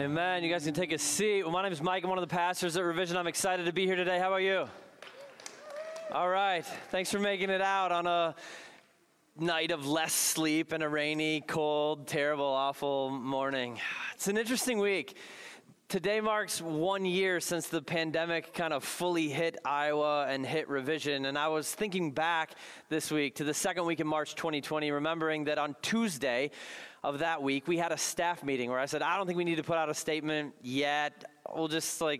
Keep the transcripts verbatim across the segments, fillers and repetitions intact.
Amen. You guys can take a seat. Well, my name is Mike. I'm one of the pastors at Revision. I'm excited to be here today. How about you? All right. Thanks for making it out on a night of less sleep and a rainy, cold, terrible, awful morning. It's an interesting week. Today marks one year since the pandemic kind of fully hit Iowa and hit Revision. And I was thinking back this week to the second week in March twenty twenty, remembering that on Tuesday of that week, we had a staff meeting where I said, I don't think we need to put out a statement yet. We'll just like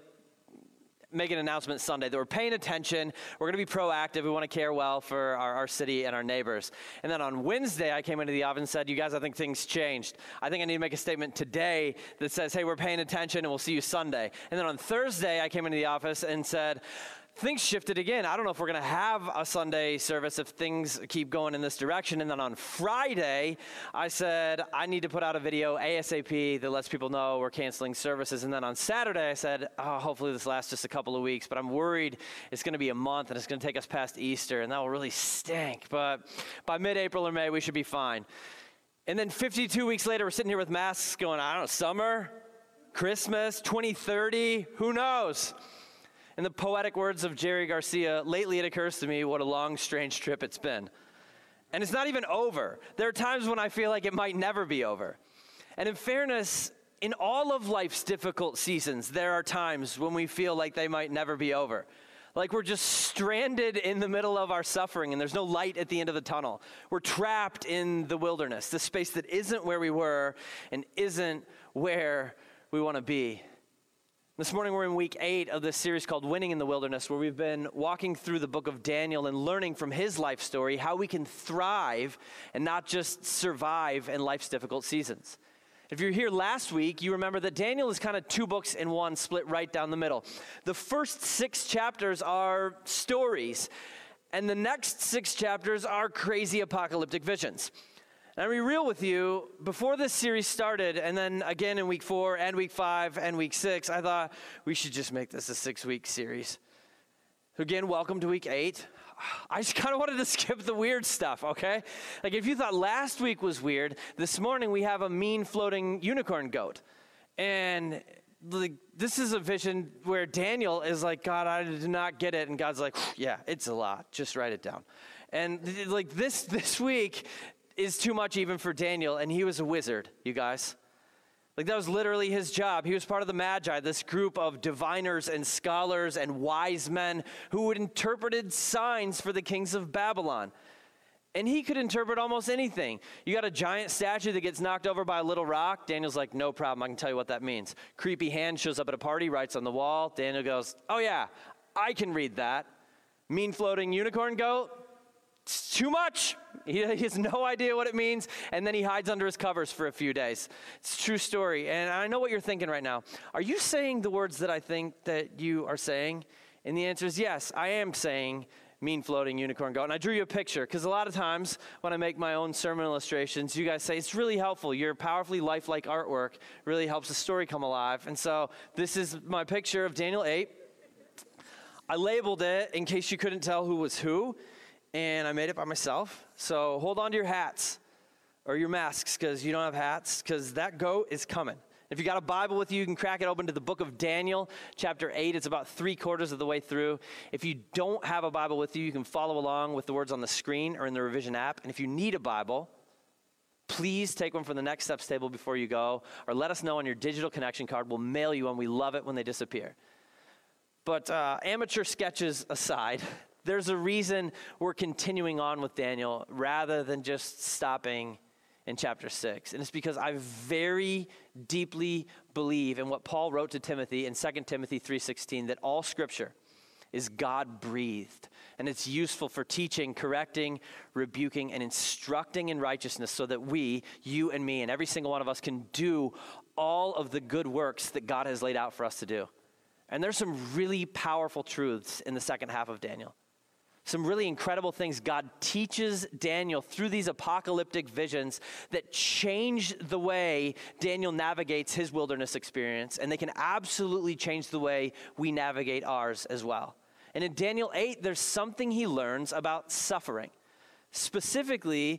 make an announcement Sunday that we're paying attention. We're going to be proactive. We want to care well for our, our city and our neighbors. And then on Wednesday, I came into the office and said, you guys, I think things changed. I think I need to make a statement today that says, hey, we're paying attention and we'll see you Sunday. And then on Thursday, I came into the office and said, things shifted again. I don't know if we're going to have a Sunday service if things keep going in this direction. And then on Friday, I said, I need to put out a video ASAP that lets people know we're canceling services. And then on Saturday, I said, oh, hopefully this lasts just a couple of weeks, but I'm worried it's going to be a month and it's going to take us past Easter, and that will really stink. But by mid-April or May, we should be fine. And then fifty-two weeks later, we're sitting here with masks going, I don't know, summer, Christmas, twenty thirty, who knows? In the poetic words of Jerry Garcia, lately it occurs to me what a long, strange trip it's been. And it's not even over. There are times when I feel like it might never be over. And in fairness, in all of life's difficult seasons, there are times when we feel like they might never be over. Like we're just stranded in the middle of our suffering and there's no light at the end of the tunnel. We're trapped in the wilderness, the space that isn't where we were and isn't where we want to be. This morning we're in week eight of this series called Winning in the Wilderness, where we've been walking through the book of Daniel and learning from his life story how we can thrive and not just survive in life's difficult seasons. If you were here last week, you remember that Daniel is kind of two books in one, split right down the middle. The first six chapters are stories, and the next six chapters are crazy apocalyptic visions. And I'll be real with you, before this series started, and then again in week four and week five and week six, I thought we should just make this a six-week series. Again, welcome to week eight. I just kind of wanted to skip the weird stuff, okay? Like if you thought last week was weird, this morning we have a mean floating unicorn goat. And like, this is a vision where Daniel is like, God, I did not get it. And God's like, yeah, it's a lot. Just write it down. And like this this week is too much even for Daniel, and he was a wizard, you guys. Like that was literally his job. He was part of the Magi, this group of diviners and scholars and wise men who had interpreted signs for the kings of Babylon. And he could interpret almost anything. You got a giant statue that gets knocked over by a little rock. Daniel's like, no problem, I can tell you what that means. Creepy hand shows up at a party, writes on the wall. Daniel goes, oh yeah, I can read that. Mean floating unicorn goat? It's too much. He, he has no idea what it means, and then he hides under his covers for a few days. It's a true story, and I know what you're thinking right now. Are you saying the words that I think that you are saying? And the answer is yes, I am saying mean floating unicorn goat. And I drew you a picture, because a lot of times when I make my own sermon illustrations, you guys say, it's really helpful. Your powerfully lifelike artwork really helps the story come alive. And so this is my picture of Daniel eight. I labeled it in case you couldn't tell who was who. And I made it by myself. So hold on to your hats or your masks because you don't have hats, because that goat is coming. If you got a Bible with you, you can crack it open to the book of Daniel, chapter eight. It's about three quarters of the way through. If you don't have a Bible with you, you can follow along with the words on the screen or in the Revision app. And if you need a Bible, please take one from the Next Steps table before you go, or let us know on your digital connection card. We'll mail you one. We love it when they disappear. But uh, amateur sketches aside, there's a reason we're continuing on with Daniel rather than just stopping in chapter six. And it's because I very deeply believe in what Paul wrote to Timothy in Second Timothy three sixteen, that all scripture is God-breathed. And it's useful for teaching, correcting, rebuking, and instructing in righteousness so that we, you and me, and every single one of us can do all of the good works that God has laid out for us to do. And there's some really powerful truths in the second half of Daniel. Some really incredible things God teaches Daniel through these apocalyptic visions that change the way Daniel navigates his wilderness experience, and they can absolutely change the way we navigate ours as well. And in Daniel eight, there's something he learns about suffering. Specifically,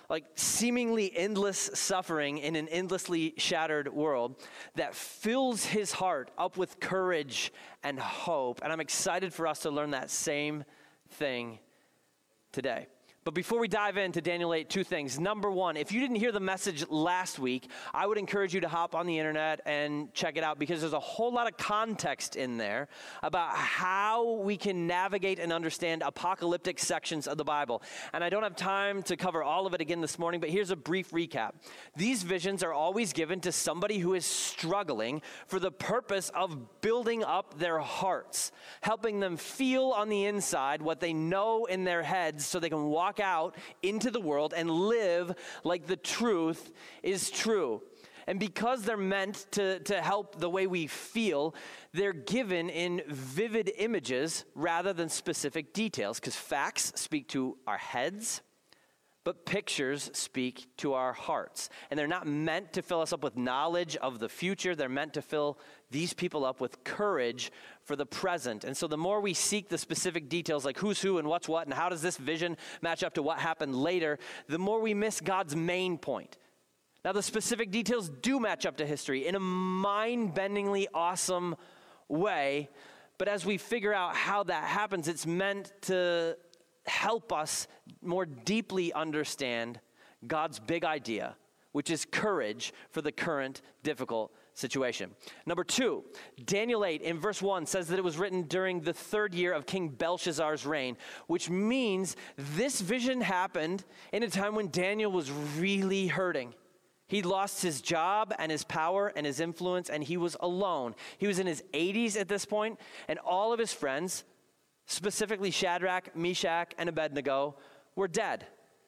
like seemingly endless suffering in an endlessly shattered world that fills his heart up with courage and hope. And I'm excited for us to learn that same thing today. But before we dive into Daniel eight, two things. Number one, if you didn't hear the message last week, I would encourage you to hop on the internet and check it out, because there's a whole lot of context in there about how we can navigate and understand apocalyptic sections of the Bible. And I don't have time to cover all of it again this morning, but here's a brief recap. These visions are always given to somebody who is struggling for the purpose of building up their hearts, helping them feel on the inside what they know in their heads so they can walk out into the world and live like the truth is true. And because they're meant to, to help the way we feel, they're given in vivid images rather than specific details, because facts speak to our heads, but pictures speak to our hearts. And they're not meant to fill us up with knowledge of the future. They're meant to fill these people up with courage for the present. And so the more we seek the specific details, like who's who and what's what, and how does this vision match up to what happened later, the more we miss God's main point. Now, the specific details do match up to history in a mind-bendingly awesome way, but as we figure out how that happens, it's meant to help us more deeply understand God's big idea, which is courage for the current difficult situation. Number two, Daniel eight in verse one says that it was written during the third year of King Belshazzar's reign, which means this vision happened in a time when Daniel was really hurting. He lost his job and his power and his influence, and he was alone. He was in his eighties at this point, and all of his friends, specifically Shadrach, Meshach, and Abednego, were dead.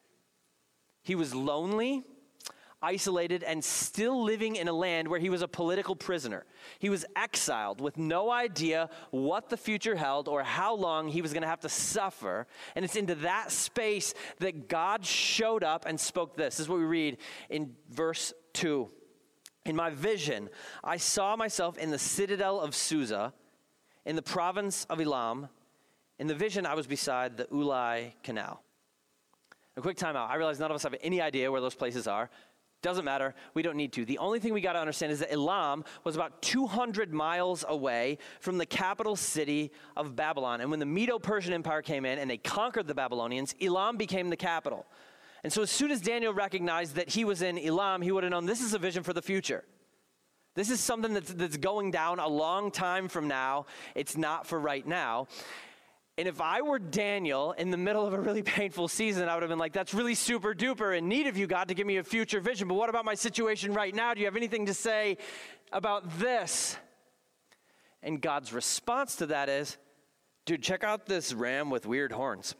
He was lonely, isolated, and still living in a land where he was a political prisoner. He was exiled with no idea what the future held or how long he was going to have to suffer. And it's into that space that God showed up and spoke this. This is what we read in verse two. In my vision, I saw myself in the citadel of Susa, in the province of Elam. In the vision, I was beside the Ulai Canal. A quick timeout. I realize none of us have any idea where those places are. Doesn't matter. We don't need to. The only thing we got to understand is that Elam was about two hundred miles away from the capital city of Babylon. And when the Medo-Persian Empire came in and they conquered the Babylonians, Elam became the capital. And so as soon as Daniel recognized that he was in Elam, he would have known this is a vision for the future. This is something that's, that's going down a long time from now. It's not for right now. And if I were Daniel in the middle of a really painful season, I would have been like, that's really super duper in need of you, God, to give me a future vision. But what about my situation right now? Do you have anything to say about this? And God's response to that is, dude, check out this ram with weird horns.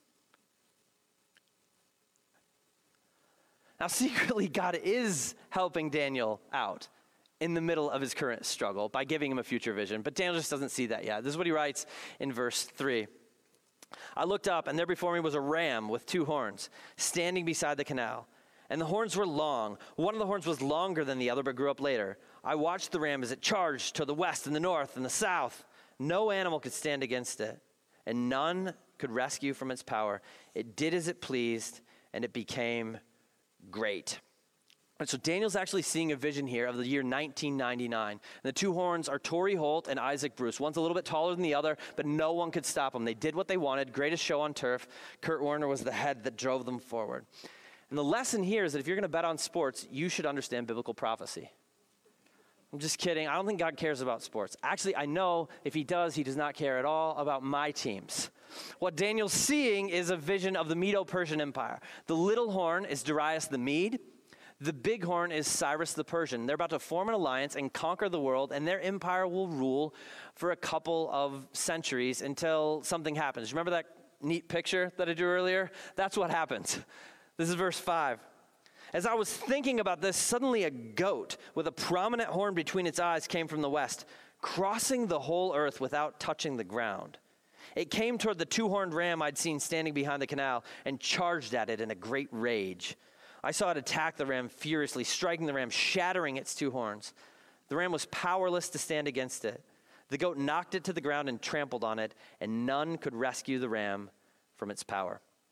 Now, secretly, God is helping Daniel out in the middle of his current struggle by giving him a future vision. But Daniel just doesn't see that yet. This is what he writes in verse three. I looked up, and there before me was a ram with two horns, standing beside the canal. And the horns were long. One of the horns was longer than the other, but grew up later. I watched the ram as it charged to the west and the north and the south. No animal could stand against it, and none could rescue from its power. It did as it pleased, and it became great. And so Daniel's actually seeing a vision here of the year nineteen ninety-nine. And the two horns are Torrey Holt and Isaac Bruce. One's a little bit taller than the other, but no one could stop them. They did what they wanted. Greatest show on turf. Kurt Warner was the head that drove them forward. And the lesson here is that if you're going to bet on sports, you should understand biblical prophecy. I'm just kidding. I don't think God cares about sports. Actually, I know if he does, he does not care at all about my teams. What Daniel's seeing is a vision of the Medo-Persian Empire. The little horn is Darius the Mede. The big horn is Cyrus the Persian. They're about to form an alliance and conquer the world, and their empire will rule for a couple of centuries until something happens. Remember that neat picture that I drew earlier? That's what happens. This is verse five. As I was thinking about this, suddenly a goat with a prominent horn between its eyes came from the west, crossing the whole earth without touching the ground. It came toward the two-horned ram I'd seen standing behind the canal and charged at it in a great rage. I saw it attack the ram furiously, striking the ram, shattering its two horns. The ram was powerless to stand against it. The goat knocked it to the ground and trampled on it, and none could rescue the ram from its power.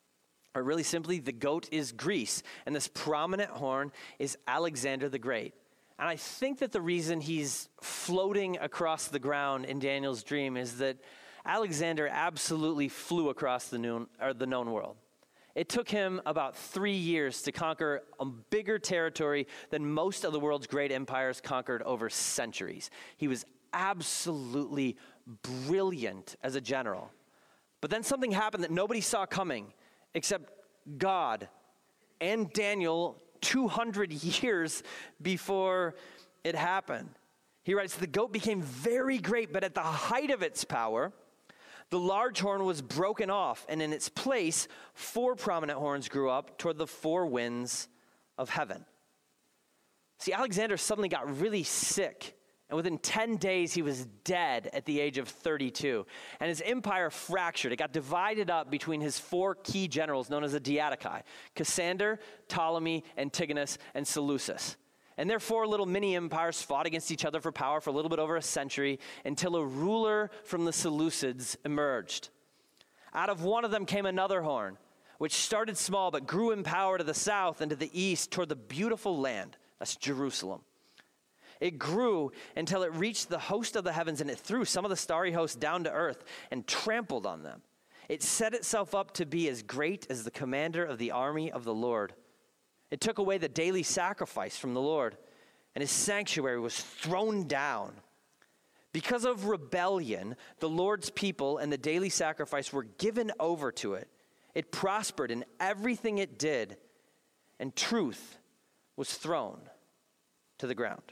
Or really simply, the goat is Greece, and this prominent horn is Alexander the Great. And I think that the reason he's floating across the ground in Daniel's dream is that Alexander absolutely flew across the known, or the known world. It took him about three years to conquer a bigger territory than most of the world's great empires conquered over centuries. He was absolutely brilliant as a general. But then something happened that nobody saw coming except God and Daniel two hundred years before it happened. He writes, the goat became very great, but at the height of its power, the large horn was broken off, and in its place, four prominent horns grew up toward the four winds of heaven. See, Alexander suddenly got really sick, and within ten days, he was dead at the age of thirty-two. And his empire fractured. It got divided up between his four key generals known as the Diadochi: Cassander, Ptolemy, Antigonus, and Seleucus. And their four little mini-empires fought against each other for power for a little bit over a century until a ruler from the Seleucids emerged. Out of one of them came another horn, which started small but grew in power to the south and to the east toward the beautiful land. That's Jerusalem. It grew until it reached the host of the heavens, and it threw some of the starry hosts down to earth and trampled on them. It set itself up to be as great as the commander of the army of the Lord. It took away the daily sacrifice from the Lord, and his sanctuary was thrown down. Because of rebellion, the Lord's people and the daily sacrifice were given over to it. It prospered in everything it did, and truth was thrown to the ground.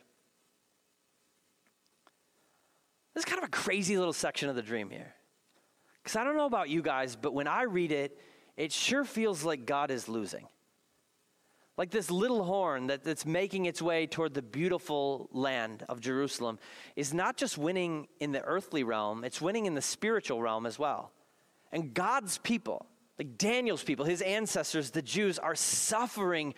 This is kind of a crazy little section of the dream here. Because I don't know about you guys, but when I read it, it sure feels like God is losing. Like this little horn that, that's making its way toward the beautiful land of Jerusalem is not just winning in the earthly realm, it's winning in the spiritual realm as well. And God's people, like Daniel's people, his ancestors, the Jews, are suffering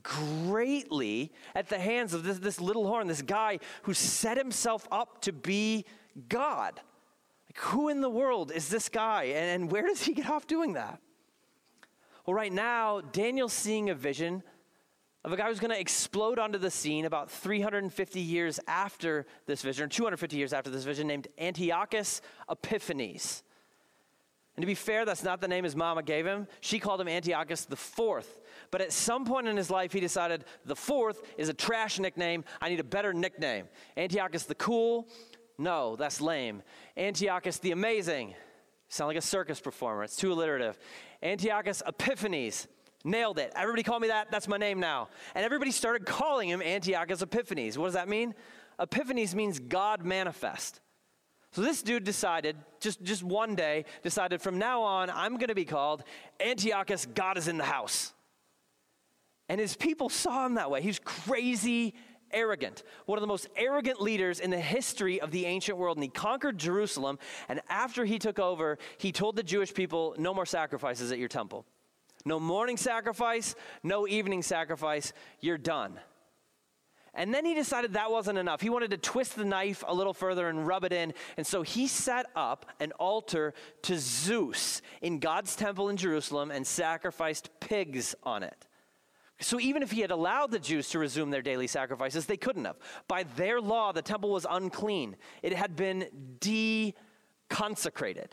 greatly at the hands of this, this little horn, this guy who set himself up to be God. Like, who in the world is this guy, and, and where does he get off doing that? Well, right now, Daniel's seeing a vision of a guy who's going to explode onto the scene about three hundred fifty years after this vision, or two hundred fifty years after this vision, named Antiochus Epiphanes. And to be fair, that's not the name his mama gave him. She called him Antiochus the Fourth. But at some point in his life, he decided the Fourth is a trash nickname. I need a better nickname. Antiochus the Cool? No, that's lame. Antiochus the Amazing? Sound like a circus performer. It's too alliterative. Antiochus Epiphanes? Nailed it. Everybody call me that. That's my name now. And everybody started calling him Antiochus Epiphanes. What does that mean? Epiphanes means God manifest. So this dude decided, just, just one day, decided from now on, I'm going to be called Antiochus, God is in the house. And his people saw him that way. He was crazy arrogant. One of the most arrogant leaders in the history of the ancient world. And he conquered Jerusalem. And after he took over, he told the Jewish people, no more sacrifices at your temple. No morning sacrifice, no evening sacrifice. You're done. And then he decided that wasn't enough. He wanted to twist the knife a little further and rub it in. And so he set up an altar to Zeus in God's temple in Jerusalem and sacrificed pigs on it. So even if he had allowed the Jews to resume their daily sacrifices, they couldn't have. By their law, the temple was unclean. It had been deconsecrated.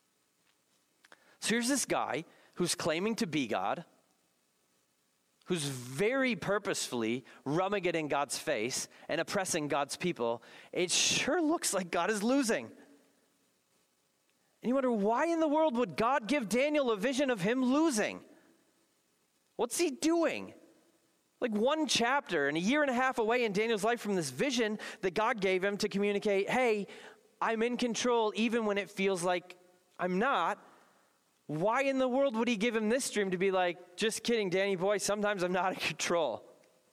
So here's this guy who's claiming to be God, who's very purposefully rubbing it in God's face and oppressing God's people. It sure looks like God is losing. And you wonder, why in the world would God give Daniel a vision of him losing? What's he doing? Like one chapter and a year and a half away in Daniel's life from this vision that God gave him to communicate, hey, I'm in control even when it feels like I'm not. Why in the world would he give him this dream to be like, just kidding, Danny boy, sometimes I'm not in control?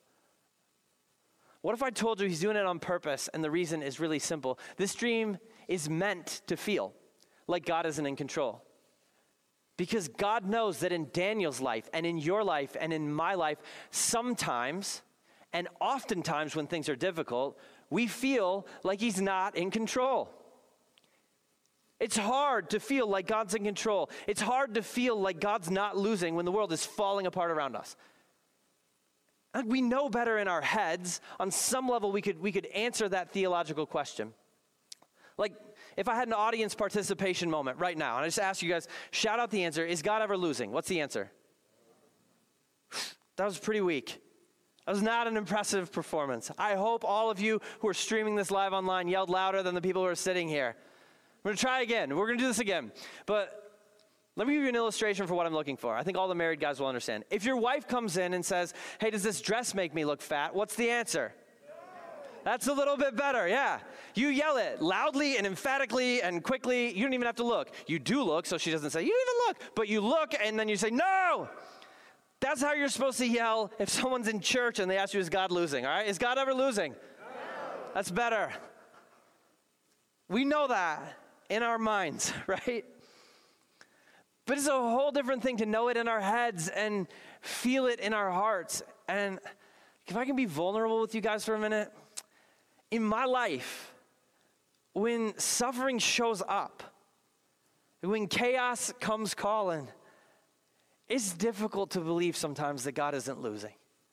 What if I told you he's doing it on purpose, and the reason is really simple? This dream is meant to feel like God isn't in control. Because God knows that in Daniel's life, and in your life, and in my life, sometimes, and oftentimes when things are difficult, we feel like he's not in control. It's hard to feel like God's in control. It's hard to feel like God's not losing when the world is falling apart around us. Like we know better in our heads. On some level, we could, we could answer that theological question. Like if I had an audience participation moment right now, and I just ask you guys, shout out the answer, is God ever losing? What's the answer? That was pretty weak. That was not an impressive performance. I hope all of you who are streaming this live online yelled louder than the people who are sitting here. We're going to try again. We're going to do this again. But let me give you an illustration for what I'm looking for. I think all the married guys will understand. If your wife comes in and says, hey, does this dress make me look fat? What's the answer? That's a little bit better, yeah. You yell it loudly and emphatically and quickly. You don't even have to look. You do look, so she doesn't say, you don't even look. But you look, and then you say, no. That's how you're supposed to yell if someone's in church and they ask you, is God losing, all right? Is God ever losing? No. That's better. We know that in our minds, right? But it's a whole different thing to know it in our heads and feel it in our hearts. And if I can be vulnerable with you guys for a minute, in my life, when suffering shows up, when chaos comes calling, it's difficult to believe sometimes that God isn't losing.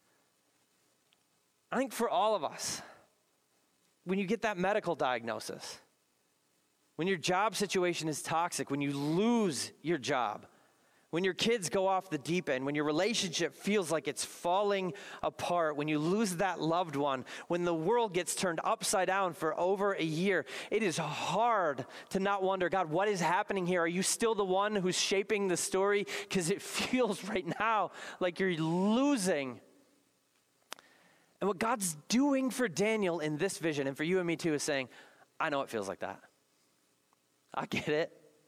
I think for all of us, when you get that medical diagnosis, when your job situation is toxic, when you lose your job, when your kids go off the deep end, when your relationship feels like it's falling apart, when you lose that loved one, when the world gets turned upside down for over a year, it is hard to not wonder, God, what is happening here? Are you still the one who's shaping the story? Because it feels right now like you're losing. And what God's doing for Daniel in this vision, and for you and me too, is saying, I know it feels like that. I get it.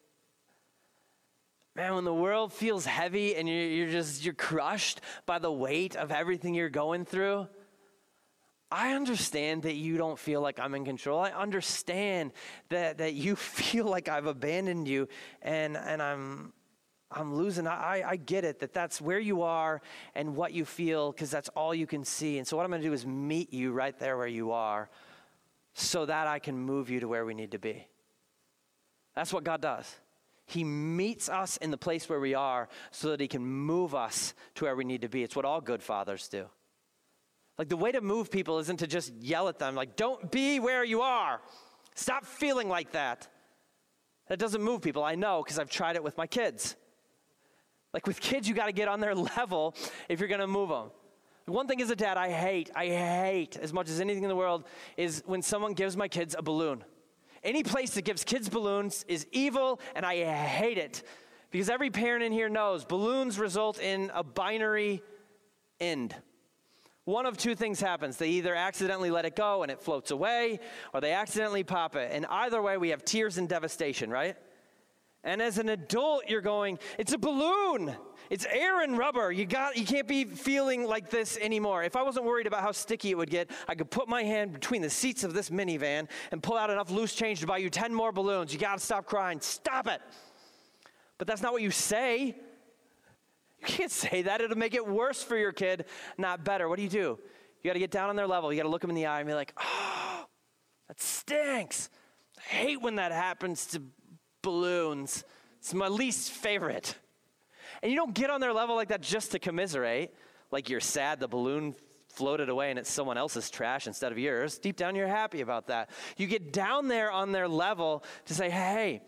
Man, when the world feels heavy and you're, you're just, you're crushed by the weight of everything you're going through, I understand that you don't feel like I'm in control. I understand that, that you feel like I've abandoned you and, and I'm, I'm losing. I, I get it, that that's where you are and what you feel, because that's all you can see. And so what I'm going to do is meet you right there where you are so that I can move you to where we need to be. That's what God does. He meets us in the place where we are so that he can move us to where we need to be. It's what all good fathers do. Like the way to move people isn't to just yell at them, like, don't be where you are. Stop feeling like that. That doesn't move people. I know, because I've tried it with my kids. Like with kids, you got to get on their level if you're going to move them. One thing as a dad I hate, I hate as much as anything in the world is when someone gives my kids a balloon. Any place that gives kids balloons is evil, and I hate it. Because every parent in here knows balloons result in a binary end. One of two things happens. They either accidentally let it go and it floats away, or they accidentally pop it. And either way, we have tears and devastation, right? And as an adult, you're going, it's a balloon. It's air and rubber. You got, you can't be feeling like this anymore. If I wasn't worried about how sticky it would get, I could put my hand between the seats of this minivan and pull out enough loose change to buy you ten more balloons. You got to stop crying. Stop it. But that's not what you say. You can't say that. It'll make it worse for your kid, not better. What do you do? You got to get down on their level. You got to look them in the eye and be like, oh, that stinks. I hate when that happens to balloons. It's my least favorite. And you don't get on their level like that just to commiserate, like you're sad the balloon floated away and it's someone else's trash instead of yours. Deep down, you're happy about that. You get down there on their level to say, hey,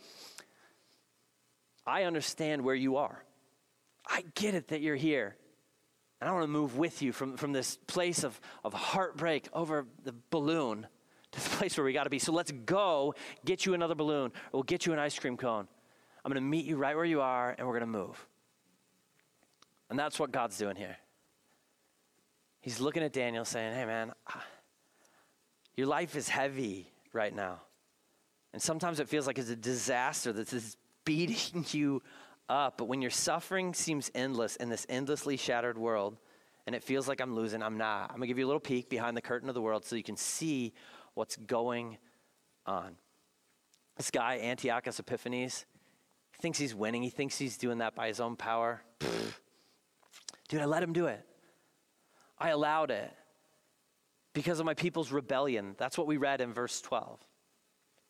I understand where you are. I get it that you're here. And I want to move with you from, from this place of, of heartbreak over the balloon to the place where we got to be. So let's go get you another balloon, or we'll get you an ice cream cone. I'm going to meet you right where you are, and we're going to move. And that's what God's doing here. He's looking at Daniel saying, hey, man, your life is heavy right now. And sometimes it feels like it's a disaster that's beating you up. But when your suffering seems endless in this endlessly shattered world, and it feels like I'm losing, I'm not. I'm going to give you a little peek behind the curtain of the world so you can see what's going on. This guy, Antiochus Epiphanes, he thinks he's winning. He thinks he's doing that by his own power. Pfft. Dude, I let him do it. I allowed it because of my people's rebellion. That's what we read in verse twelve.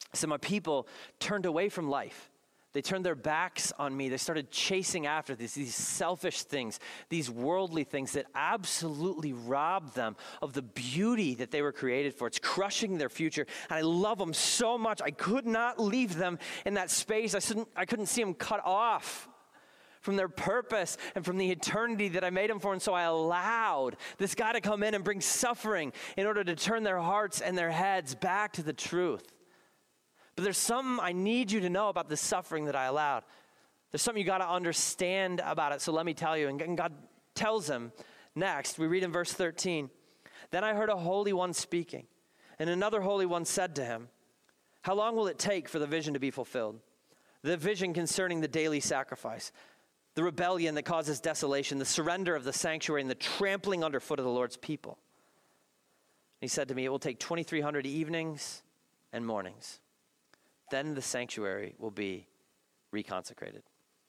So my people turned away from life. They turned their backs on me. They started chasing after these, these selfish things, these worldly things that absolutely robbed them of the beauty that they were created for. It's crushing their future. And I love them so much. I could not leave them in that space. I couldn't, I couldn't see them cut off from their purpose and from the eternity that I made them for. And so I allowed this guy to come in and bring suffering in order to turn their hearts and their heads back to the truth. But there's something I need you to know about the suffering that I allowed. There's something you got to understand about it. So let me tell you. And God tells him next, we read in verse thirteen, then I heard a holy one speaking, and another holy one said to him, how long will it take for the vision to be fulfilled? The vision concerning the daily sacrifice, the rebellion that causes desolation, the surrender of the sanctuary, and the trampling underfoot of the Lord's people. He said to me, it will take twenty-three hundred evenings and mornings. Then the sanctuary will be reconsecrated.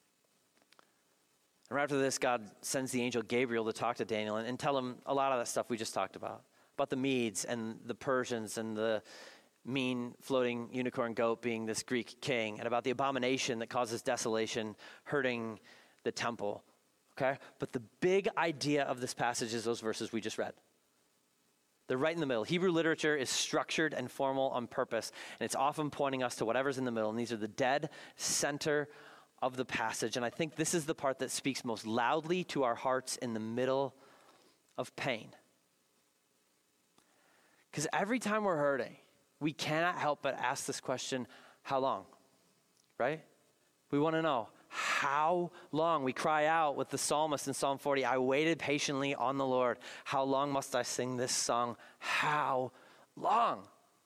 And right after this, God sends the angel Gabriel to talk to Daniel and, and tell him a lot of that stuff we just talked about, about the Medes and the Persians and the mean floating unicorn goat being this Greek king, and about the abomination that causes desolation, hurting the temple, okay? But the big idea of this passage is those verses we just read. They're right in the middle. Hebrew literature is structured and formal on purpose, and it's often pointing us to whatever's in the middle, and these are the dead center of the passage. And I think this is the part that speaks most loudly to our hearts in the middle of pain. Because every time we're hurting, we cannot help but ask this question, how long? Right? We want to know, how long? We cry out with the psalmist in Psalm forty, I waited patiently on the Lord. How long must I sing this song? How long?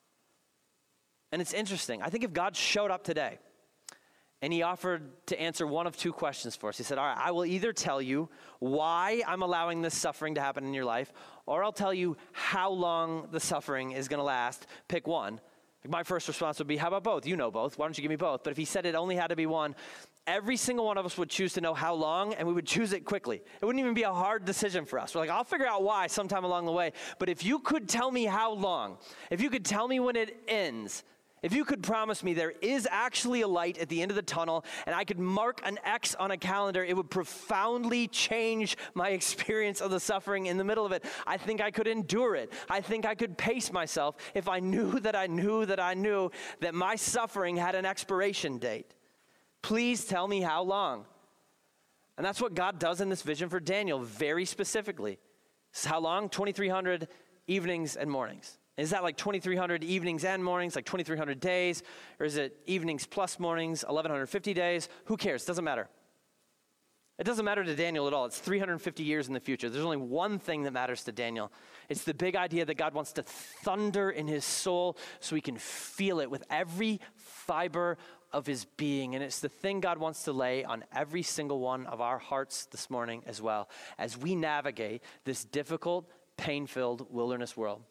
And it's interesting. I think if God showed up today and he offered to answer one of two questions for us, he said, all right, I will either tell you why I'm allowing this suffering to happen in your life, or I'll tell you how long the suffering is going to last. Pick one. My first response would be, how about both? You know both. Why don't you give me both? But if he said it only had to be one, every single one of us would choose to know how long, and we would choose it quickly. It wouldn't even be a hard decision for us. We're like, I'll figure out why sometime along the way. But if you could tell me how long, if you could tell me when it ends, if you could promise me there is actually a light at the end of the tunnel and I could mark an X on a calendar, it would profoundly change my experience of the suffering in the middle of it. I think I could endure it. I think I could pace myself if I knew that I knew that I knew that my suffering had an expiration date. Please tell me how long. And that's what God does in this vision for Daniel very specifically. So how long? twenty-three hundred evenings and mornings. Is that like twenty-three hundred evenings and mornings, like twenty-three hundred days? Or is it evenings plus mornings, eleven fifty days? Who cares? Doesn't matter. It doesn't matter to Daniel at all. It's three hundred fifty years in the future. There's only one thing that matters to Daniel. It's the big idea that God wants to thunder in his soul so he can feel it with every fiber of his being. And it's the thing God wants to lay on every single one of our hearts this morning as well, as we navigate this difficult, pain-filled wilderness world.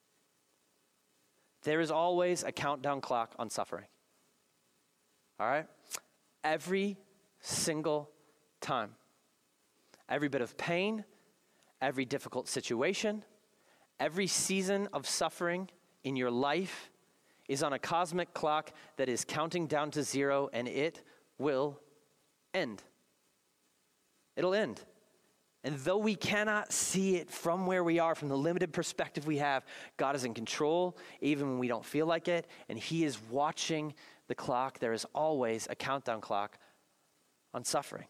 There is always a countdown clock on suffering. All right? Every single time. Every bit of pain, every difficult situation, every season of suffering in your life is on a cosmic clock that is counting down to zero, and it will end. It'll end. And though we cannot see it from where we are, from the limited perspective we have, God is in control, even when we don't feel like it, and he is watching the clock. There is always a countdown clock on suffering.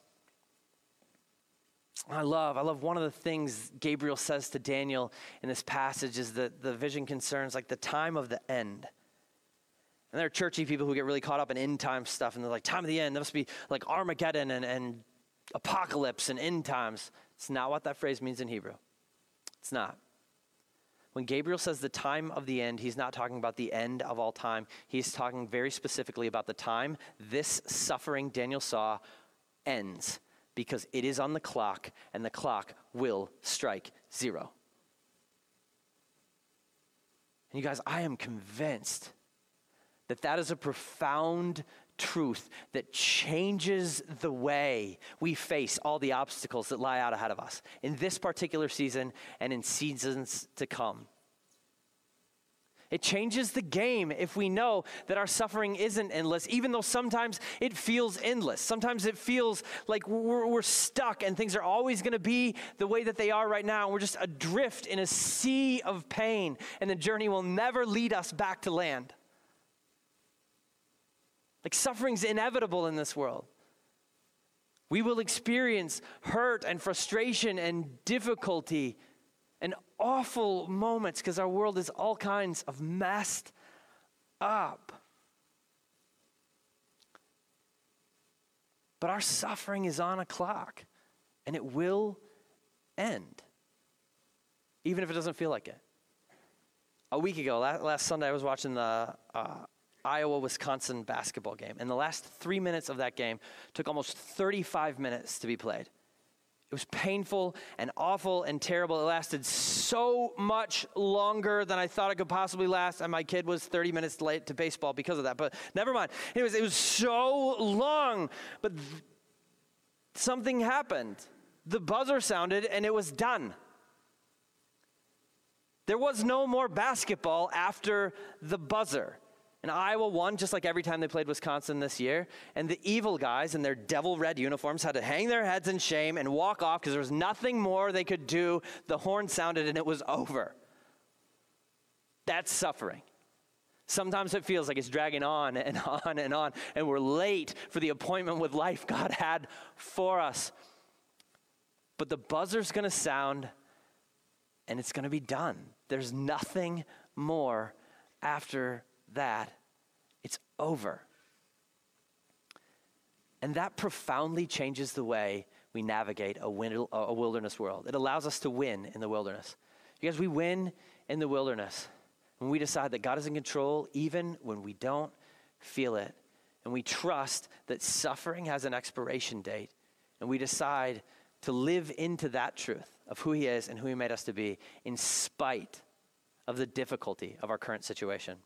I love, I love one of the things Gabriel says to Daniel in this passage is that the vision concerns like the time of the end. And there are churchy people who get really caught up in end time stuff, and they're like, time of the end, that must be like Armageddon and, and apocalypse and end times. It's not what that phrase means in Hebrew. It's not. When Gabriel says the time of the end, he's not talking about the end of all time. He's talking very specifically about the time this suffering Daniel saw ends, because it is on the clock, and the clock will strike zero. And you guys, I am convinced that that is a profound truth that changes the way we face all the obstacles that lie out ahead of us in this particular season and in seasons to come. It changes the game if we know that our suffering isn't endless, even though sometimes it feels endless. Sometimes it feels like we're, we're stuck and things are always going to be the way that they are right now. And we're just adrift in a sea of pain, and the journey will never lead us back to land. Like, suffering's inevitable in this world. We will experience hurt and frustration and difficulty and awful moments because our world is all kinds of messed up. But our suffering is on a clock, and it will end, even if it doesn't feel like it. A week ago, last, last Sunday, I was watching the uh, Iowa-Wisconsin basketball game, and the last three minutes of that game took almost thirty-five minutes to be played. It was painful and awful and terrible. It lasted so much longer than I thought it could possibly last, and my kid was thirty minutes late to baseball because of that, but never mind. It was, it was so long, but th- something happened. The buzzer sounded, and it was done. There was no more basketball after the buzzer. And Iowa won, just like every time they played Wisconsin this year. And the evil guys in their devil red uniforms had to hang their heads in shame and walk off because there was nothing more they could do. The horn sounded and it was over. That's suffering. Sometimes it feels like it's dragging on and on and on, and we're late for the appointment with life God had for us. But the buzzer's going to sound, and it's going to be done. There's nothing more after that. It's over. And that profoundly changes the way we navigate a, win- a wilderness world. It allows us to win in the wilderness. Because we win in the wilderness when we decide that God is in control even when we don't feel it. And we trust that suffering has an expiration date. And we decide to live into that truth of who he is and who he made us to be in spite of the difficulty of our current situation.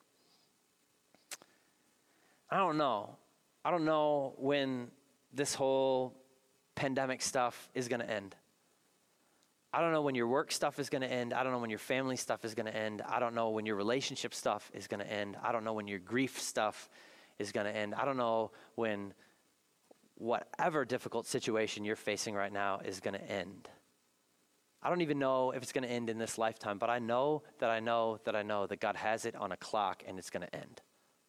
I don't know. I don't know when this whole pandemic stuff is going to end. I don't know when your work stuff is going to end. I don't know when your family stuff is going to end. I don't know when your relationship stuff is going to end. I don't know when your grief stuff is going to end. I don't know when whatever difficult situation you're facing right now is going to end. I don't even know if it's going to end in this lifetime, but I know that I know that I know that God has it on a clock and it's going to end.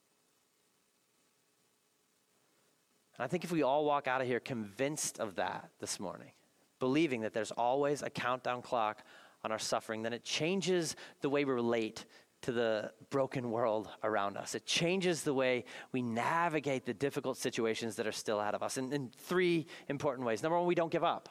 And I think if we all walk out of here convinced of that this morning, believing that there's always a countdown clock on our suffering, then it changes the way we relate to the broken world around us. It changes the way we navigate the difficult situations that are still ahead of us in, in three important ways. Number one, we don't give up.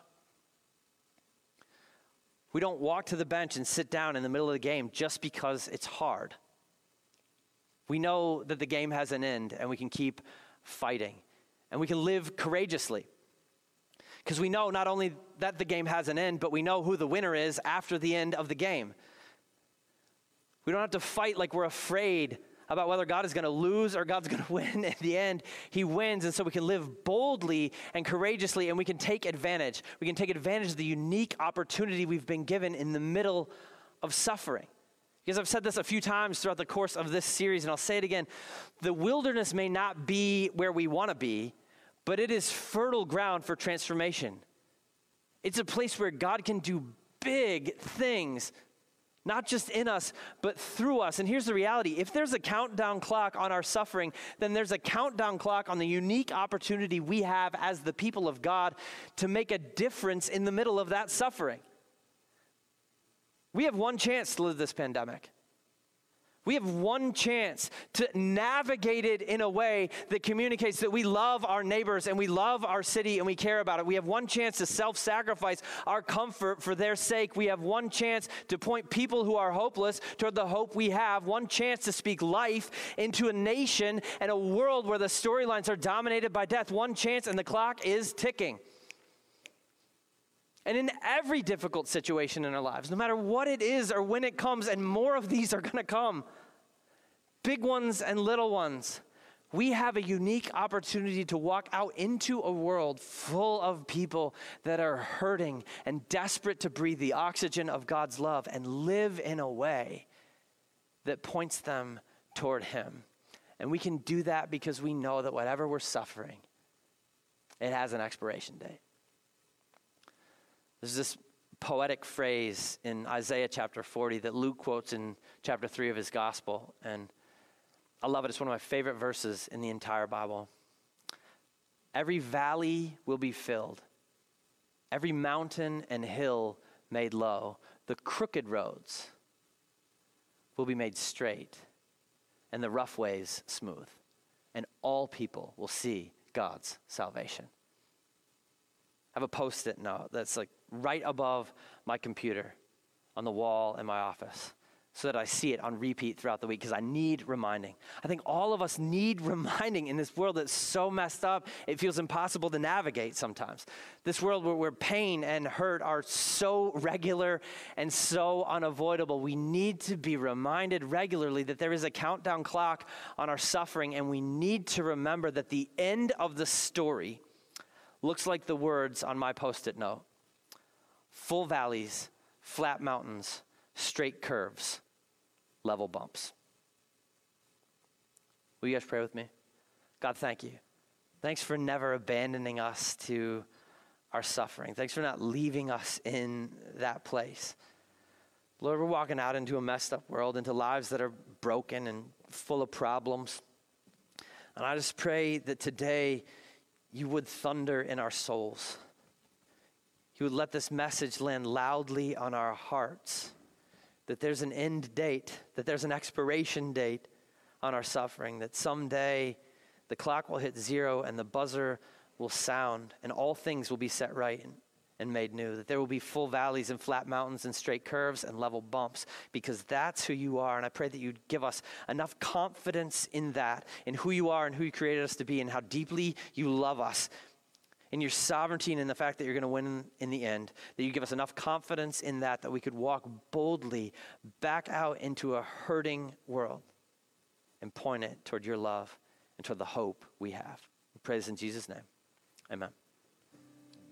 We don't walk to the bench and sit down in the middle of the game just because it's hard. We know that the game has an end and we can keep fighting. And we can live courageously. Because we know not only that the game has an end, but we know who the winner is after the end of the game. We don't have to fight like we're afraid about whether God is going to lose or God's going to win. In the end, he wins, and so we can live boldly and courageously, and we can take advantage. We can take advantage of the unique opportunity we've been given in the middle of suffering. Because I've said this a few times throughout the course of this series, and I'll say it again. The wilderness may not be where we want to be, but it is fertile ground for transformation. It's a place where God can do big things, not just in us, but through us. And here's the reality. If there's a countdown clock on our suffering, then there's a countdown clock on the unique opportunity we have as the people of God to make a difference in the middle of that suffering. We have one chance to live this pandemic. We have one chance to navigate it in a way that communicates that we love our neighbors and we love our city and we care about it. We have one chance to self-sacrifice our comfort for their sake. We have one chance to point people who are hopeless toward the hope we have. One chance to speak life into a nation and a world where the storylines are dominated by death. One chance, and the clock is ticking. And in every difficult situation in our lives, no matter what it is or when it comes, and more of these are going to come, big ones and little ones, we have a unique opportunity to walk out into a world full of people that are hurting and desperate to breathe the oxygen of God's love and live in a way that points them toward him. And we can do that because we know that whatever we're suffering, it has an expiration date. There's this poetic phrase in Isaiah chapter forty that Luke quotes in chapter three of his gospel. And I love it. It's one of my favorite verses in the entire Bible. Every valley will be filled. Every mountain and hill made low. The crooked roads will be made straight, and the rough ways smooth. And all people will see God's salvation. I have a post-it note that's like right above my computer on the wall in my office so that I see it on repeat throughout the week because I need reminding. I think all of us need reminding in this world that's so messed up, it feels impossible to navigate sometimes. This world where, where pain and hurt are so regular and so unavoidable. We need to be reminded regularly that there is a countdown clock on our suffering, and we need to remember that the end of the story looks like the words on my post-it note. Full valleys, flat mountains, straight curves, level bumps. Will you guys pray with me? God, thank you. Thanks for never abandoning us to our suffering. Thanks for not leaving us in that place. Lord, we're walking out into a messed up world, into lives that are broken and full of problems. And I just pray that today you would thunder in our souls. You would let this message land loudly on our hearts, that there's an end date, that there's an expiration date on our suffering, that someday the clock will hit zero and the buzzer will sound and all things will be set right and, and made new, that there will be full valleys and flat mountains and straight curves and level bumps, because that's who you are. And I pray that you'd give us enough confidence in that, in who you are and who you created us to be and how deeply you love us, in your sovereignty and in the fact that you're going to win in the end, that you give us enough confidence in that, that we could walk boldly back out into a hurting world and point it toward your love and toward the hope we have. We pray this in Jesus' name. Amen.